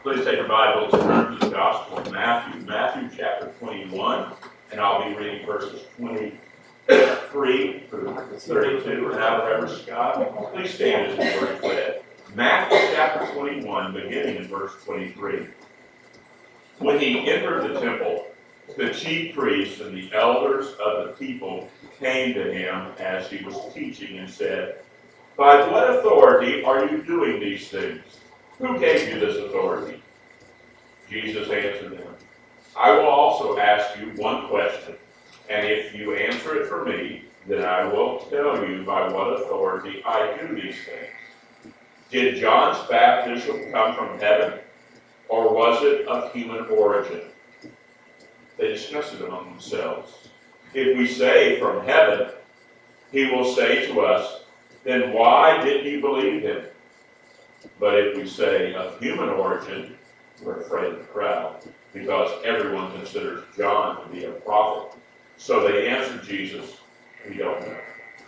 Please take your Bibles and turn to the Gospel of Matthew, Matthew chapter 21, and I'll be reading verses 23 through 32. And now, Reverend Scott, please stand as the word is read. Matthew chapter 21, beginning in verse 23. When he entered the temple, the chief priests and the elders of the people came to him as he was teaching and said, "By what authority are you doing these things? Who gave you this authority?" Jesus answered them, "I will also ask you one question, and if you answer it for me, then I will tell you by what authority I do these things. Did John's baptism come from heaven, or was it of human origin?" They discussed it among themselves. "If we say from heaven, he will say to us, 'Then why didn't you believe him?' But if we say of human origin, we're afraid of the crowd, because everyone considers John to be a prophet." So they answered Jesus, "We don't know."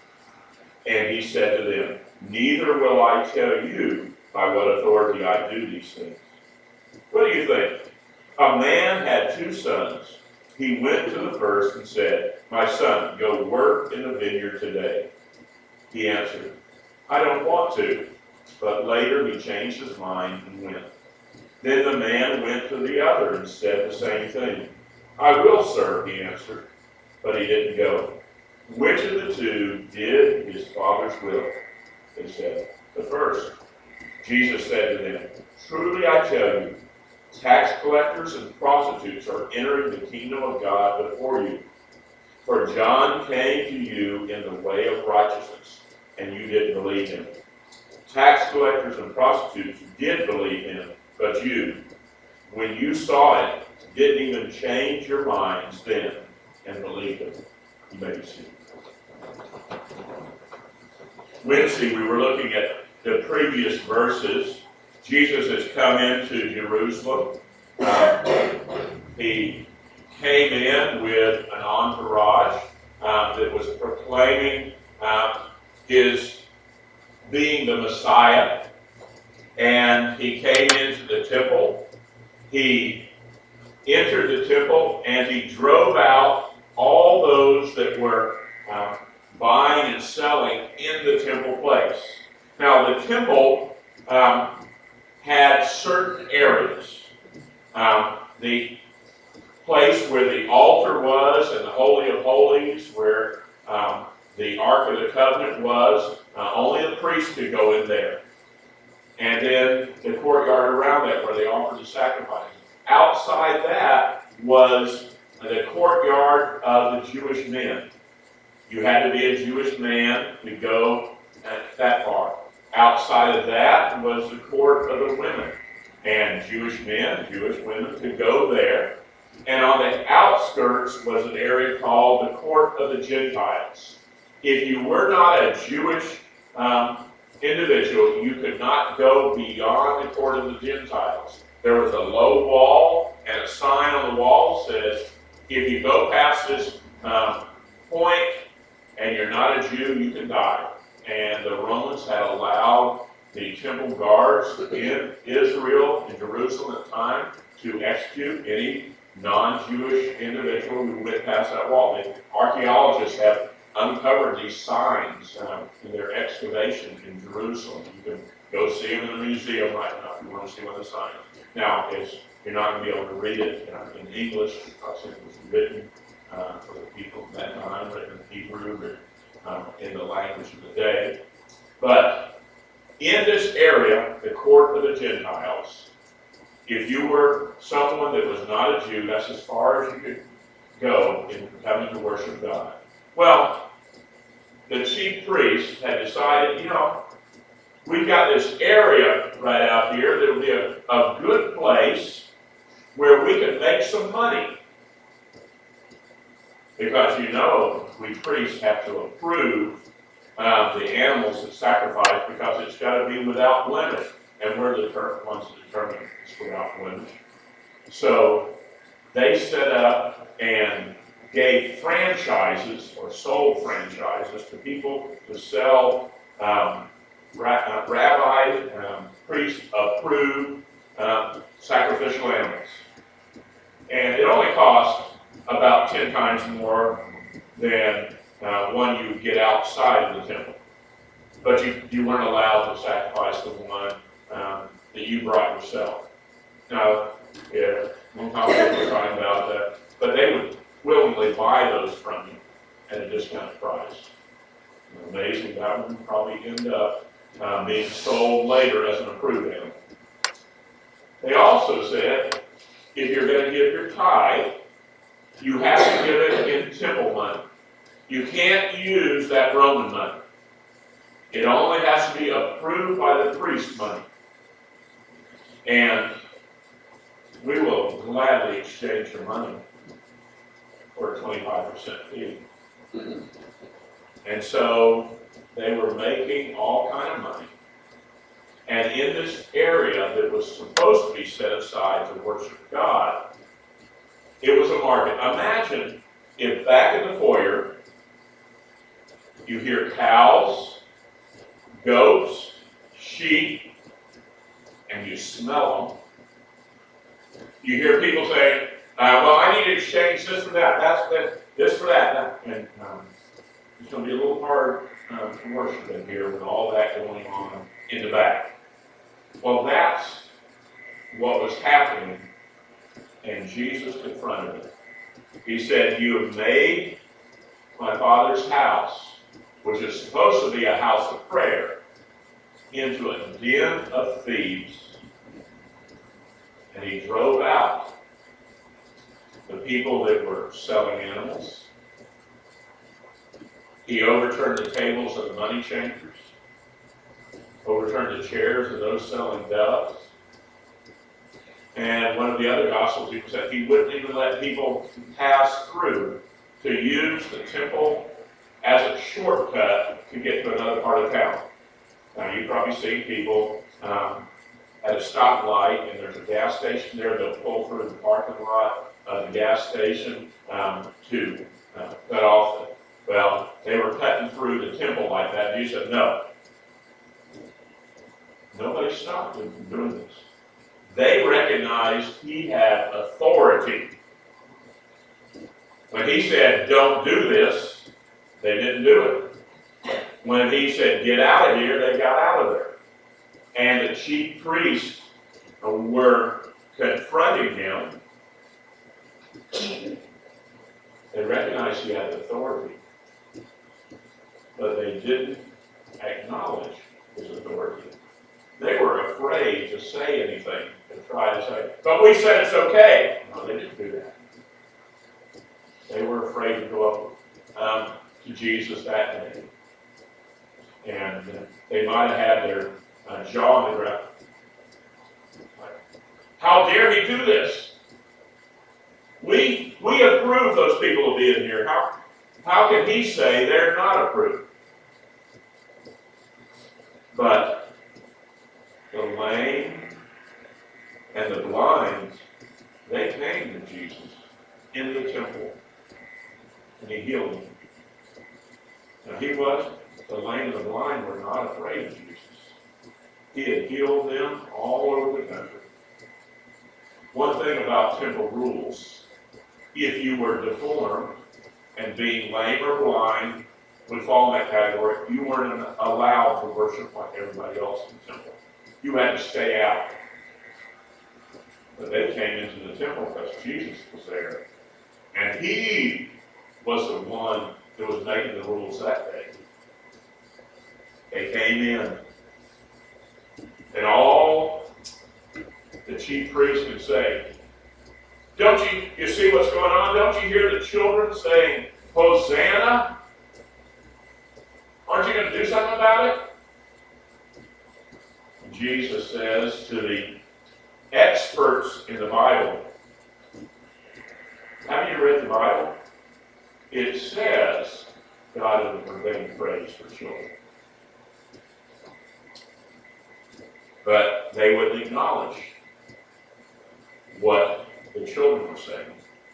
And he said to them, "Neither will I tell you by what authority I do these things. What do you think? A man had 2 sons. He went to the first and said, 'My son, go work in the vineyard today.' He answered, 'I don't want to.' But later he changed his mind and went. Then the man went to the other and said the same thing. 'I will, sir,' he answered. But he didn't go. Which of the 2 did his father's will?" They said, "The first." Jesus said to them, "Truly I tell you, tax collectors and prostitutes are entering the kingdom of God before you. For John came to you in the way of righteousness, and you didn't believe him. Tax collectors and prostitutes did believe him, but you, when you saw it, didn't even change your minds then and believed him." You may be seated. Wednesday, we were looking at the previous verses. Jesus has come into Jerusalem. He came in with an entourage that was proclaiming his being the Messiah. And he came into the temple. He entered the temple and he drove out all those that were buying and selling in the temple place. Now, the temple had certain areas. The place where the altar was and the Holy of Holies, where the Ark of the Covenant was, only the priest could go in there. And then the courtyard around that where they offered the sacrifices. Outside that was the courtyard of the Jewish men. You had to be a Jewish man to go that far. Outside of that was the court of the women. And Jewish men, Jewish women could go there. And on the outskirts was an area called the court of the Gentiles. If you were not a Jewish individual, you could not go beyond the court of the Gentiles. There was a low wall, and a sign on the wall says, if you go past this point and you're not a Jew, you can die. And the Romans had allowed the temple guards in Israel, in Jerusalem at the time, to execute any non-Jewish individual who went past that wall. The archaeologists have uncovered these signs in their excavation in Jerusalem. You can go see them in the museum right now if you want to see what the sign is. Now, you're not going to be able to read it in English because it was written for the people of that time, written in Hebrew, written in the language of the day. But in this area, the court of the Gentiles, if you were someone that was not a Jew, that's as far as you could go in coming to worship God. Well, the chief priests had decided, we've got this area right out here that will be a good place where we can make some money. Because we priests have to approve the animals that sacrifice because it's got to be without blemish. And we're the ones that determine it's without blemish. So they set up and gave franchises or sold franchises to people to sell rabbi, priest approved sacrificial animals. And it only cost about 10 times more than one you get outside of the temple. But you weren't allowed to sacrifice the one that you brought yourself. Now, yeah, one commentator was talking about that, but they would willingly buy those from you at a discounted price. Amazing, that one would probably end up being sold later as an approved animal. They also said, if you're going to give your tithe, you have to give it in temple money. You can't use that Roman money. It only has to be approved by the priest money. And we will gladly exchange your money for a 25% fee. And so they were making all kind of money. And in this area that was supposed to be set aside to worship God, it was a market. Imagine if back in the foyer, you hear cows, goats, sheep, and you smell them. You hear people saying, well, I need to exchange this for that, this for that. And it's going to be a little hard to worship in here with all that going on in the back. Well, that's what was happening, and Jesus confronted it. He said, you have made my Father's house, which is supposed to be a house of prayer, into a den of thieves. And he drove out the people that were selling animals. He overturned the tables of the money changers, overturned the chairs of those selling doves. And one of the other Gospels, he said he wouldn't even let people pass through to use the temple as a shortcut to get to another part of town. Now, you've probably seen people at a stoplight, and there's a gas station there. They'll pull through the parking lot of the gas station to cut off. Well, they were cutting through the temple like that. And he said, no. Nobody stopped him from doing this. They recognized he had authority. When he said, don't do this, they didn't do it. When he said, get out of here, they got out of there. And the chief priests were confronting him. They recognized he had authority, but they didn't acknowledge his authority. They were afraid to say anything, to try to say, but we said it's okay. No, they didn't do that. They were afraid to go up to Jesus that day. And they might have had their jaw on the ground. How dare he do this? We approve those people of being here. How can he say they're not approved? But the lame and the blind, they came to Jesus in the temple, and he healed them. Now the lame and the blind were not afraid of Jesus. He had healed them all over the country. One thing about temple rules, if you were deformed and being lame or blind would fall in that category, you weren't allowed to worship like everybody else in the temple. You had to stay out. But they came into the temple because Jesus was there. And he was the one that was making the rules that day. They came in. And all the chief priests could say, don't you see what's going on? Don't you hear the children saying, Hosanna? Aren't you going to do something about it? Jesus says to the experts in the Bible, have you read the Bible? It says God is ordained praise for children. But they wouldn't acknowledge what the children were saying.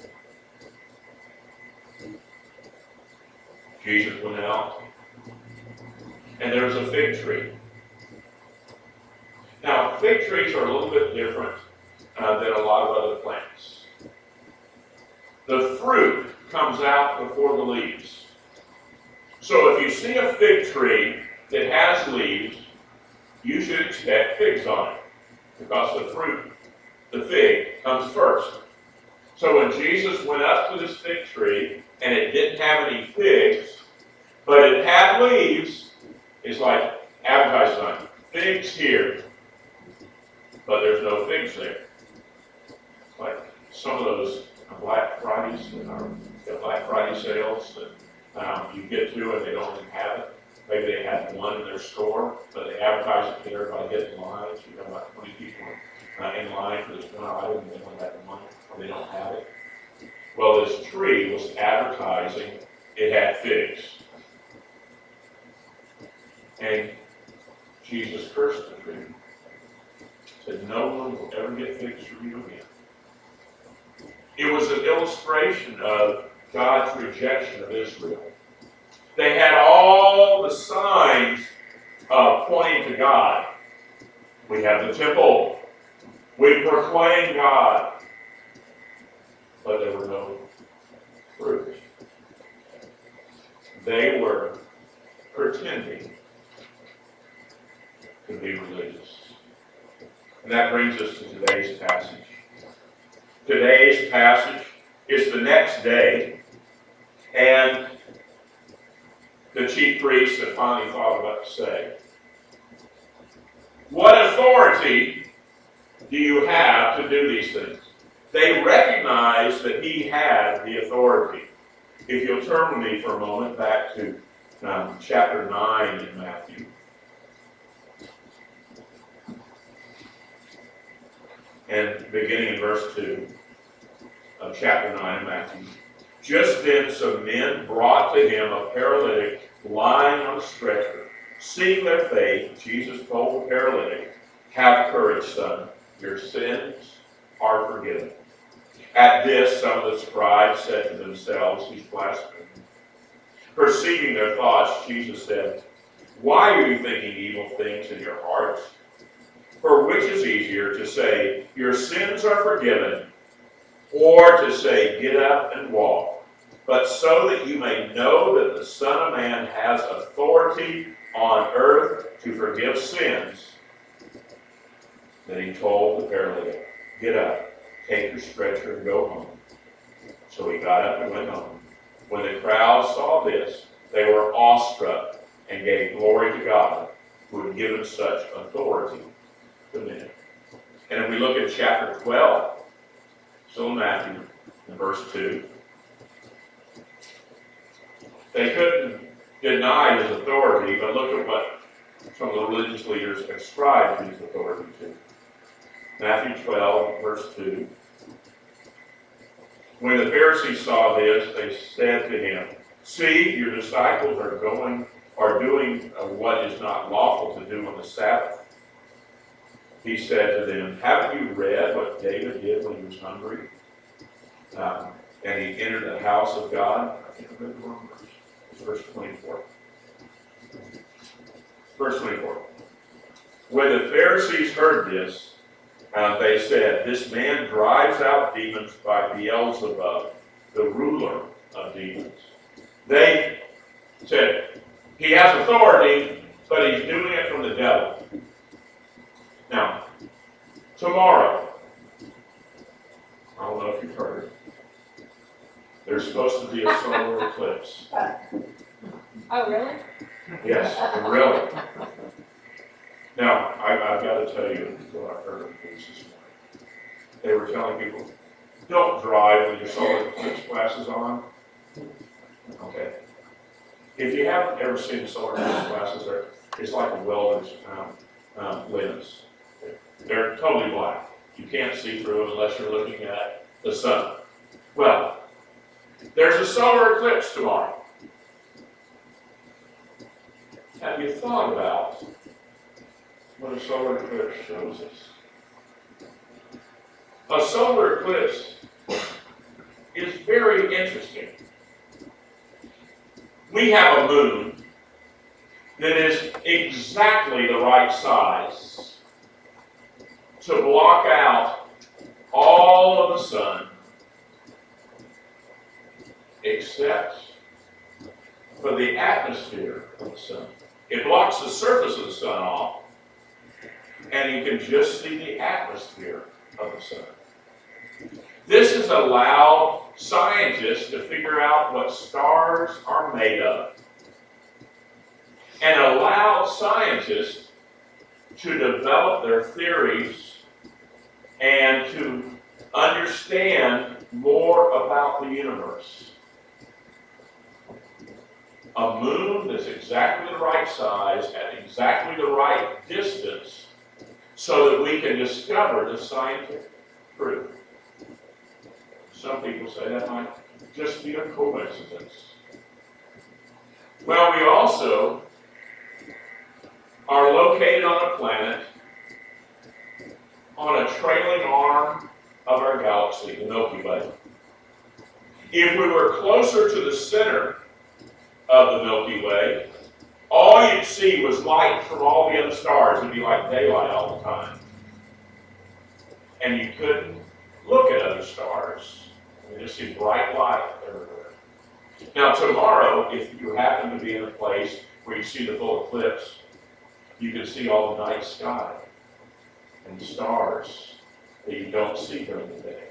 Jesus went out, and there was a fig tree. Now, fig trees are a little bit different than a lot of other plants. The fruit comes out before the leaves. So if you see a fig tree that has leaves, you should expect figs on it, because the fruit, the fig, comes first. So when Jesus went up to this fig tree, and it didn't have any figs, but it had leaves, it's like advertising on figs here, but there's no figs there. It's like some of those Black Fridays, the Black Friday sales that you get to and they don't even have it. Maybe they have one in their store, but they advertise it to everybody get in line. So you have about 20 people in line for this one item, and they don't have the money, or they don't have it. Well, this tree was advertising it had figs. And Jesus cursed the tree. Said, no one will ever get figs from you again. It was an illustration of God's rejection of Israel. They had all the signs pointing to God. We have the temple. We proclaim God. But there were no fruit. They were pretending to be religious. And that brings us to today's passage. Today's passage is the next day, and the chief priests have finally thought of what to say. What authority do you have to do these things? They recognized that he had the authority. If you'll turn with me for a moment back to chapter 9 in Matthew. And beginning in verse 2 of chapter 9 in Matthew. Just then some men brought to him a paralytic lying on a stretcher. Seeing their faith, Jesus told the paralytic, have courage, son. Your sins are forgiven. At this, some of the scribes said to themselves, he's blaspheming. Perceiving their thoughts, Jesus said, why are you thinking evil things in your hearts? For which is easier, to say, your sins are forgiven, or to say, get up and walk? But so that you may know that the Son of Man has authority on earth to forgive sins. Then he told the paralytic, get up, take your stretcher and go home. So he got up and went home. When the crowd saw this, they were awestruck and gave glory to God, who had given such authority to men. And if we look at chapter 12, still in Matthew, in verse 2, they couldn't deny his authority, but look at what some of the religious leaders ascribed his authority to. Matthew 12, verse 2. When the Pharisees saw this, they said to him, see, your disciples are doing what is not lawful to do on the Sabbath. He said to them, haven't you read what David did when he was hungry? And he entered the house of God. I think I read the wrong verse. It's verse 24. Verse 24. When the Pharisees heard this, they said, this man drives out demons by Beelzebub, the ruler of demons. They said, he has authority, but he's doing it from the devil. Now, tomorrow, I don't know if you've heard, there's supposed to be a solar eclipse. Oh, really? Yes, really. Now, I've got to tell you what I heard of the police this morning. They were telling people, don't drive with your solar eclipse glasses on. Okay. If you haven't ever seen the solar eclipse glasses, it's like a welder's lens. They're totally black. You can't see through them unless you're looking at the sun. Well, there's a solar eclipse tomorrow. Have you thought about what a solar eclipse shows us? A solar eclipse is very interesting. We have a moon that is exactly the right size to block out all of the sun except for the atmosphere of the sun. It blocks the surface of the sun off, and you can just see the atmosphere of the sun. This has allowed scientists to figure out what stars are made of, and allowed scientists to develop their theories and to understand more about the universe. A moon that's exactly the right size at exactly the right distance so that we can discover the scientific proof. Some people say that might just be a coincidence. Well, we also are located on a planet on a trailing arm of our galaxy, the Milky Way. If we were closer to the center of the Milky Way, all you'd see was light from all the other stars. It'd be like daylight all the time. And you couldn't look at other stars. You just see bright light everywhere. Now tomorrow, if you happen to be in a place where you see the full eclipse, you can see all the night sky and the stars that you don't see during the day.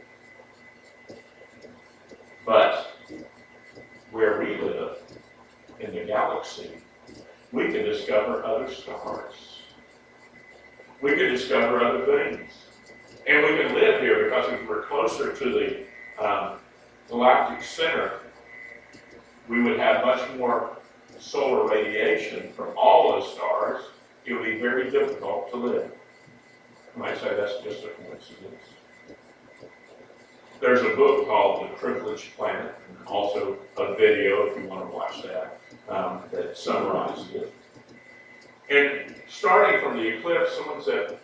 But where we live, in the galaxy, we can discover other stars. We can discover other things. And we can live here because if we're closer to the galactic center, we would have much more solar radiation from all those stars. It would be very difficult to live. You might say that's just a coincidence. There's a book called The Privileged Planet, and also a video if you want to watch that, that summarizes it. And starting from the eclipse, someone said,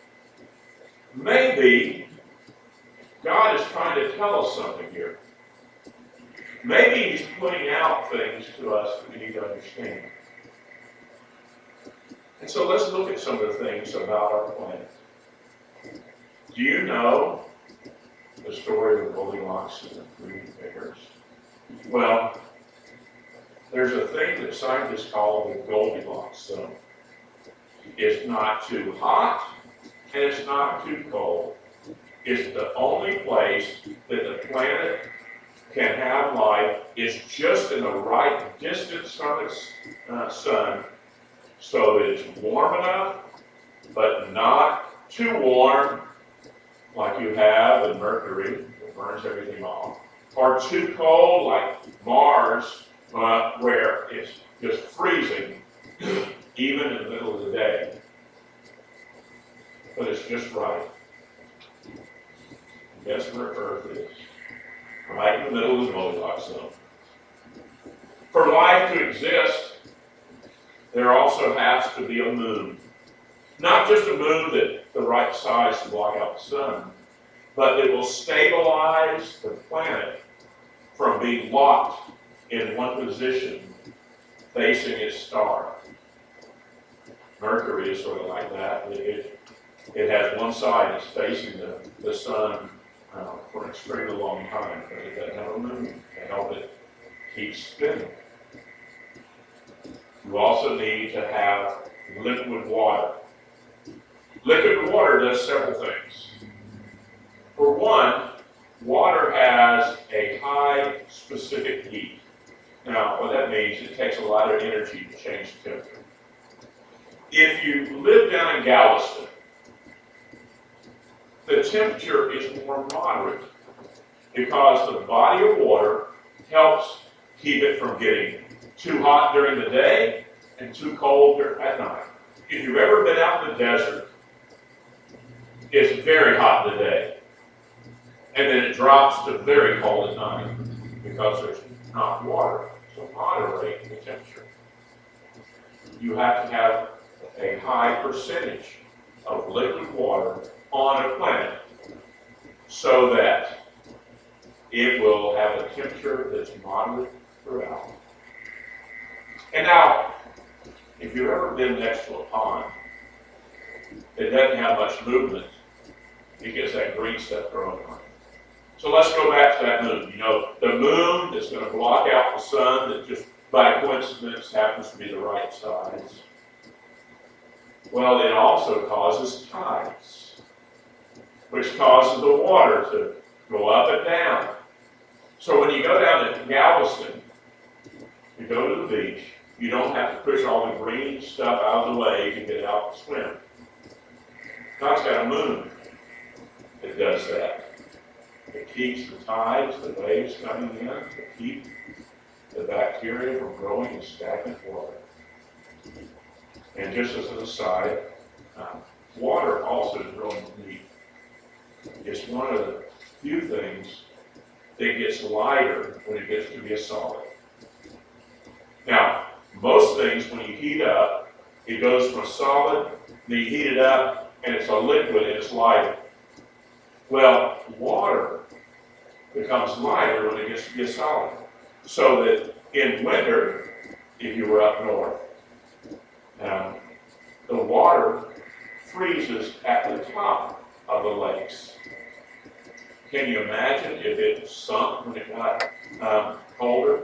maybe God is trying to tell us something here. Maybe He's pointing out things to us that we need to understand. And so let's look at some of the things about our planet. Do you know the story of Goldilocks and the three bears? Well, there's a thing that scientists call the Goldilocks zone. It's not too hot and it's not too cold. It's the only place that the planet can have life. It's just in the right distance from its sun so that it's warm enough but not too warm like you have in Mercury, that burns everything off, or too cold like Mars, where it's just freezing even in the middle of the day. But it's just right. Guess where Earth is? Right in the middle of the Goldilocks zone. For life to exist, there also has to be a moon. Not just a moon that's the right size to block out the sun, but it will stabilize the planet from being locked in one position facing its star. Mercury is sort of like that. It has one side that's facing the sun for an extremely long time, but it doesn't have a moon to help it keep spinning. You also need to have liquid water. Liquid water does several things. For one, water has a high specific heat. Now, what that means, it takes a lot of energy to change the temperature. If you live down in Galveston, the temperature is more moderate because the body of water helps keep it from getting too hot during the day and too cold at night. If you've ever been out in the desert, it's very hot in the day, and then it drops to very cold at night because there's not water to moderate the temperature. You have to have a high percentage of liquid water on a planet so that it will have a temperature that's moderate throughout. And now, if you've ever been next to a pond, it doesn't have much movement. It gets that green stuff growing on it. So let's go back to that moon. You know, the moon is going to block out the sun that just by coincidence happens to be the right size. Well, it also causes tides, which causes the water to go up and down. So when you go down to Galveston, you go to the beach, you don't have to push all the green stuff out of the way to get out and swim. God's got a moon that does that. It keeps the tides, the waves coming in, to keep the bacteria from growing in stagnant water. And just as an aside, water also is really neat. It's one of the few things that gets lighter when it gets to be a solid. Now, most things, when you heat up, it goes from a solid, then you heat it up, and it's a liquid, and it's lighter. Well, water becomes lighter when it gets to be a solid. So that in winter, if you were up north, the water freezes at the top of the lakes. Can you imagine if it sunk when it got colder?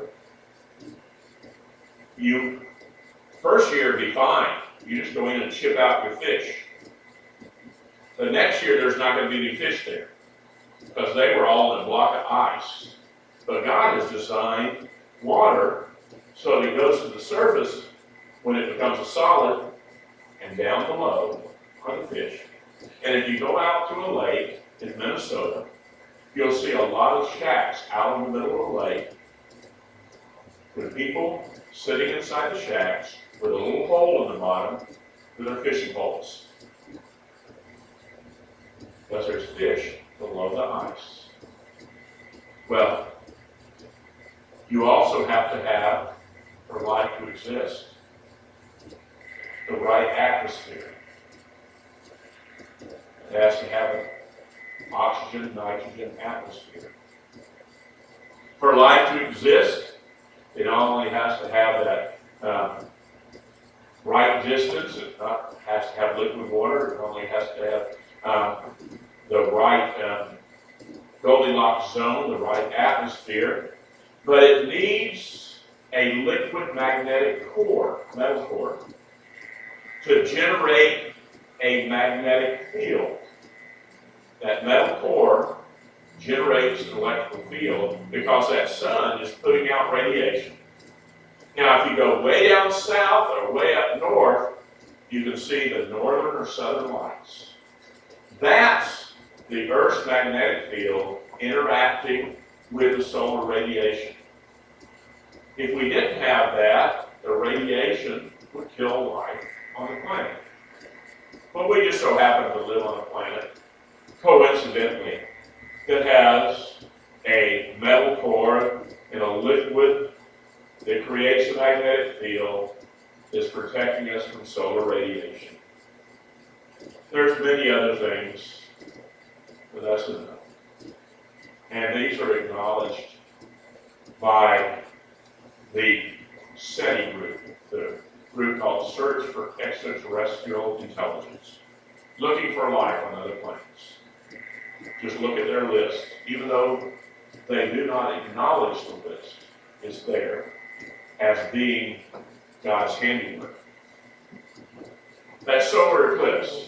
First year it'd be fine. You just go in and chip out your fish. The next year there's not going to be any fish there because they were all in a block of ice. But God has designed water so that it goes to the surface when it becomes a solid, and down below are the fish. And if you go out to a lake in Minnesota, you'll see a lot of shacks out in the middle of the lake with people sitting inside the shacks with a little hole in the bottom with their fishing poles. Because there's fish below the ice. Well, you also have to have, for life to exist, the right atmosphere. It has to have an oxygen, nitrogen atmosphere. For life to exist, it not only has to have that right distance, it has to have liquid water, it only has to have the right Goldilocks zone, the right atmosphere, but it needs a liquid magnetic core, metal core, to generate a magnetic field. That metal core generates an electrical field because that sun is putting out radiation. Now, if you go way down south or way up north, you can see the northern or southern lights. That's the Earth's magnetic field interacting with the solar radiation. If we didn't have that, the radiation would kill life on the planet. But we just so happen to live on a planet, coincidentally, that has a metal core and a liquid that creates a magnetic field that's protecting us from solar radiation. There's many other things, but that's enough. And these are acknowledged by the SETI group, the group called Search for Extraterrestrial Intelligence, looking for life on other planets. Just look at their list. Even though they do not acknowledge the list, it's there as being God's handiwork. That solar eclipse,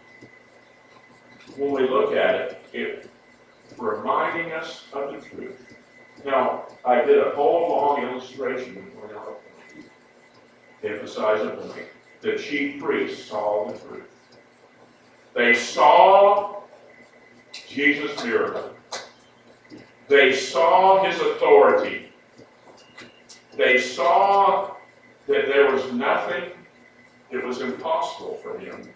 when we look at it, it's reminding us of the truth. Now, I did a whole long illustration before now to emphasize a point. The chief priests saw the truth. They saw Jesus' miracle. They saw his authority. They saw that there was nothing that was impossible for him.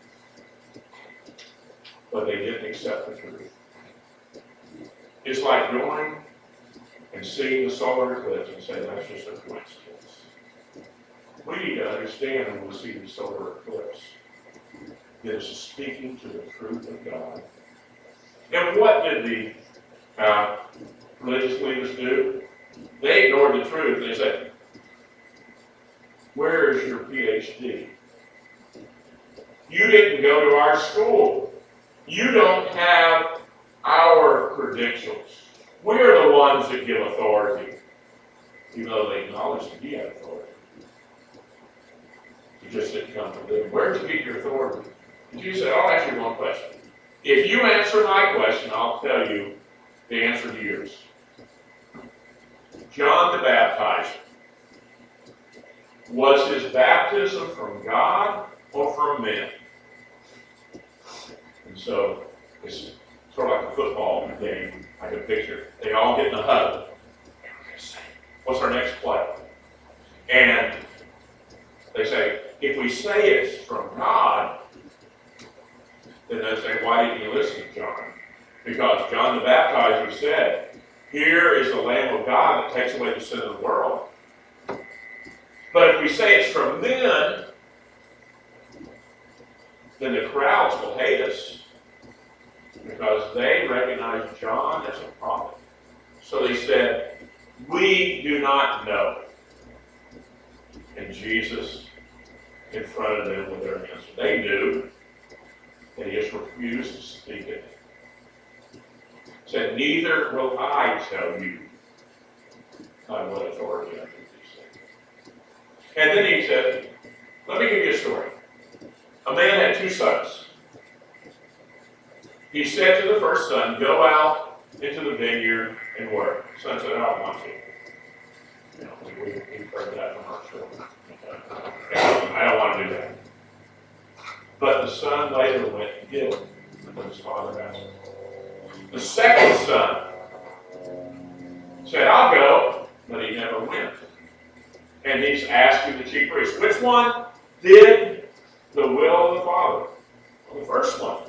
But they didn't accept the truth. It's like going and seeing the solar eclipse and saying that's just a coincidence. We need to understand when we see the solar eclipse that it's speaking to the truth of God. And what did the religious leaders do? They ignored the truth. They said, "Where is your PhD? You didn't go to our school. You don't have our credentials. We're the ones that give authority, even though they acknowledge that he had authority. You just didn't come from them. Where did you get your authority? And Jesus said, I'll ask you one question. If you answer my question, I'll tell you the answer to yours. John the Baptizer, was his baptism from God or from men? And so it's sort of like a football game. I can picture. They all get in a huddle. What's our next play? And they say, if we say it's from God, then they say, why didn't you listen to John? Because John the Baptizer said, here is the Lamb of God that takes away the sin of the world. But if we say it's from men, then the crowds will hate us because they recognize John as a prophet. So they said, we do not know. And Jesus confronted them with their answer. They knew, they just refused to speak it. Said, neither will I tell you by what authority I do these things. And then he said, let me give you a story. A man had 2 sons. He said to the first son, go out into the vineyard and work. The son said, I don't want to. You know, we've heard that from our children. I don't want to do that. But the son later went and did what his father asked him. The second son said, I'll go, but he never went. And he's asking the chief priest, which one did the will of the Father? Well, the first one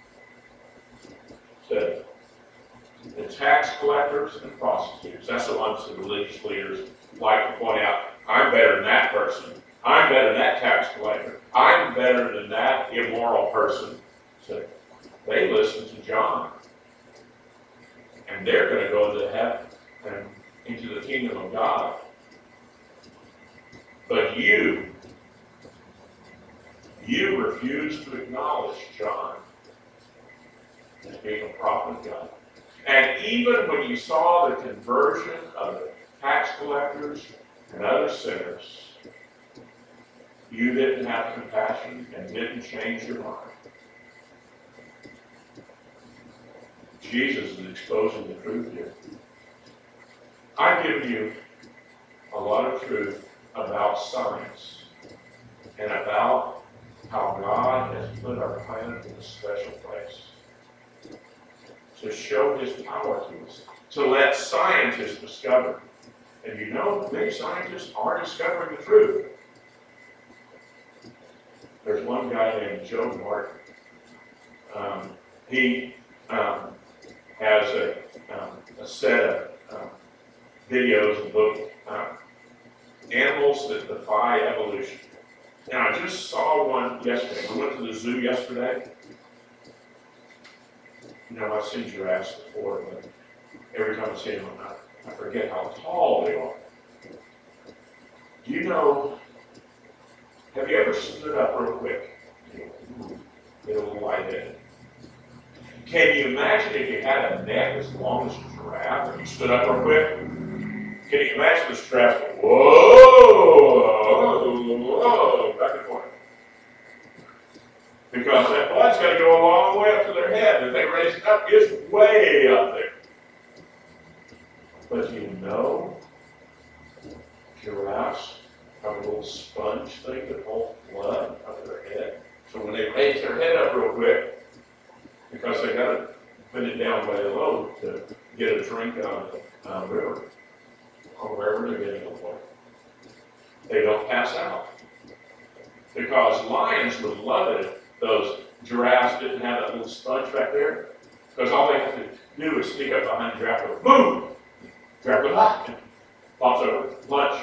said, the tax collectors and prostitutes. That's the ones the religious leaders like to point out, I'm better than that person. I'm better than that tax collector. I'm better than that immoral person. So they listen to John. And they're going to go into heaven and into the kingdom of God. But you refuse to acknowledge John as being a prophet of God. And even when you saw the conversion of the tax collectors and other sinners, you didn't have compassion and didn't change your mind. Jesus is exposing the truth here. I've given you a lot of truth about science and about how God has put our planet in a special place to show his power to us, to let scientists discover. And you know, many scientists are discovering the truth. There's one guy named Joe Martin. He has a set of videos and books, Animals That Defy Evolution. Now, I just saw one yesterday. We went to the zoo yesterday. You know, I've seen giraffes before, but every time I see them, I forget how tall they are. Do you know, have you ever stood up real quick? Get a little lightheaded. Can you imagine if you had a neck as long as a giraffe and you stood up real quick? Can you imagine this giraffe going, whoa, whoa, back and forth? Because that blood's got to go a long way up to their head. If they raise it up, it's way up there. But you know, giraffes have a little sponge thing that holds blood up to their head. So when they raise their head up real quick, because they got to put it down way low to get a drink out of the river, or wherever they're getting it from, they don't pass out. Because lions would love it if those giraffes didn't have that little sponge back there. Because all they have to do is sneak up behind the giraffe and boom! Giraffe goes, and pops over, lunch.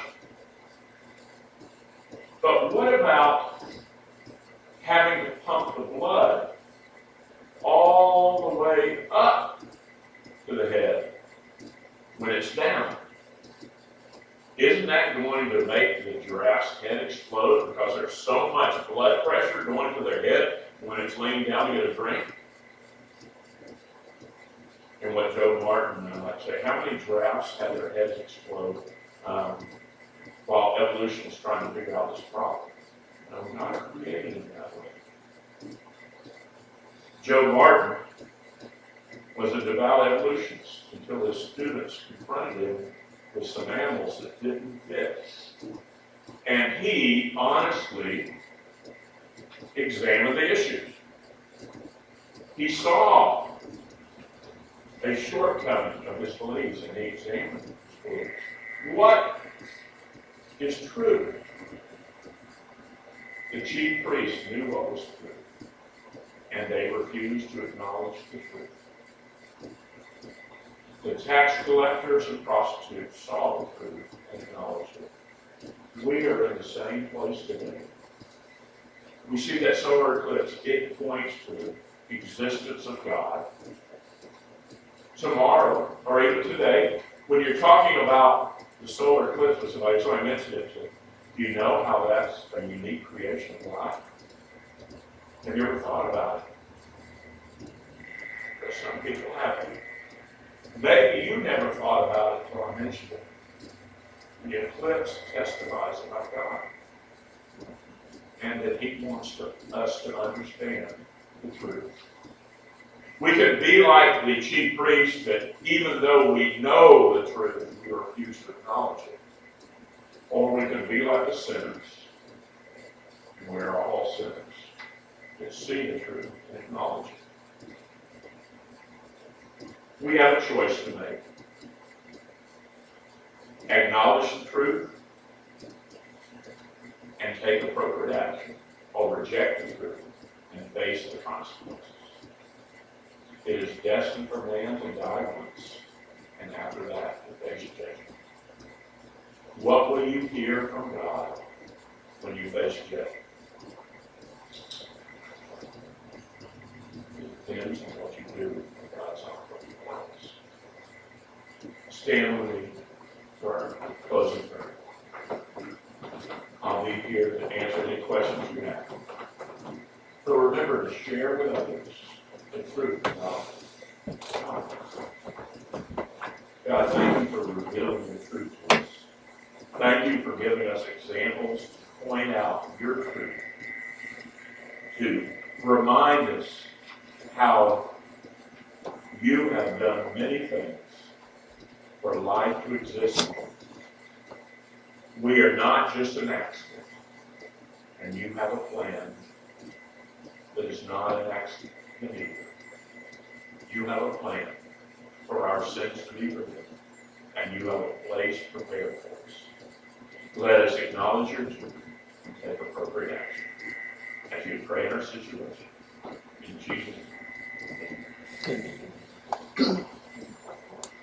But what about having to pump the blood all the way up to the head when it's down? Isn't that going to make the giraffe's head explode because there's so much blood pressure going to their head when it's laying down to get a drink? And what Joe Martin might say, how many giraffes had their heads explode while evolution is trying to figure out this problem? No, we're not created in that way. Joe Martin was a devout evolutionist until his students confronted him with some animals that didn't fit. And he honestly examined the issues. He saw a shortcoming of his beliefs, and he examined his beliefs. What is true? The chief priests knew what was true, and they refused to acknowledge the truth. The tax collectors and prostitutes saw the truth and acknowledged it. We are in the same place today. We see that solar eclipse. It points to the existence of God. Tomorrow, or even today, when you're talking about the solar eclipse with somebody, so I mentioned it to you, do you know how that's a unique creation of God? Have you ever thought about it? Because some people haven't. Maybe you never thought about it until I mentioned it. The eclipse testifies about God, and that He wants us to understand the truth. We can be like the chief priests, that even though we know the truth, we refuse to acknowledge it. Or we can be like the sinners, and we're all sinners, that see the truth and acknowledge it. We have a choice to make. Acknowledge the truth and take appropriate action, or reject the truth and face the consequences. It is destined for man to die once, and after that, to face judgment. What will you hear from God when you face judgment? It depends on what you do with God's operating plans. Stand with me for our closing prayer. I'll be here to answer any questions you have. So remember to share with others the truth about God. God, thank you for revealing the truth to us. Thank you for giving us examples to point out your truth, to remind us how you have done many things for life to exist. We are not just an accident, and you have a plan that is not an accident either. You have a plan for our sins to be forgiven, and you have a place prepared for us. Let us acknowledge your truth and take appropriate action as you pray in our situation. In Jesus' name. Amen.